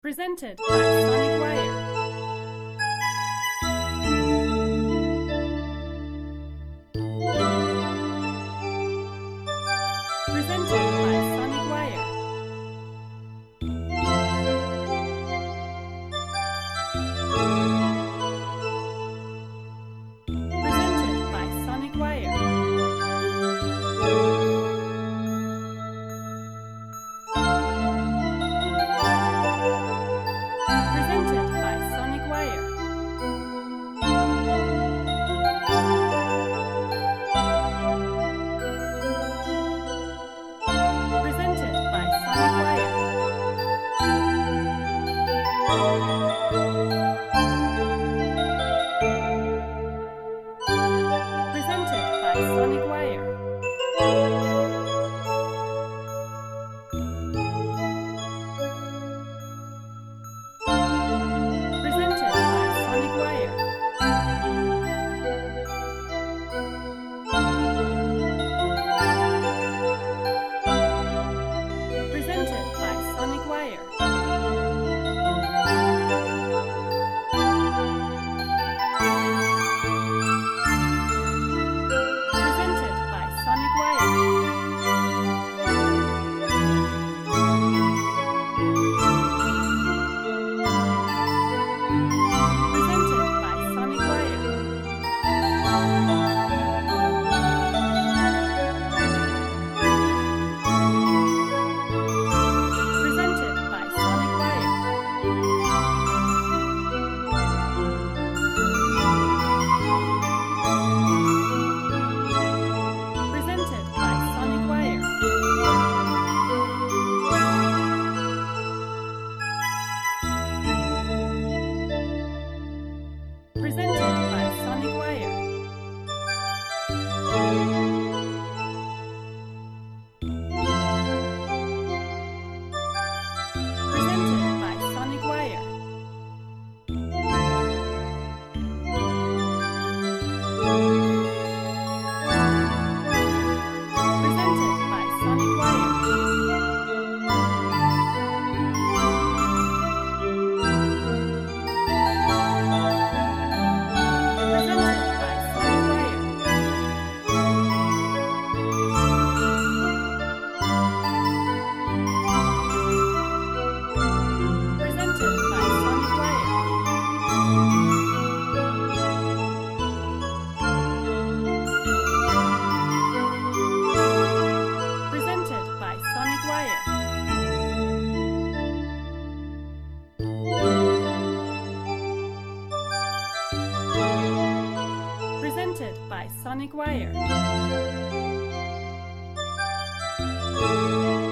Presented by Sonic Wire. Presented by Sonic Wire. Presented by Sonic Wire. Presented by Sonic Wire. Presented by Sonic Wire. Presented by Sonic Wire. Presented by Sonic Wire. Presented by Sonic Wire. Presented by Sonic Wire. Presented by Sonic Wire. Presented by Sonic Wire. Presented by Sonic Wire. Presented by Sonic Wire. Presented by Sonic Wire. Presented by Sonic Wire. Presented by Sonic Wire. Presented by Sonic Wire. Presented by Sonic Wire. Presented by Sonic Wire.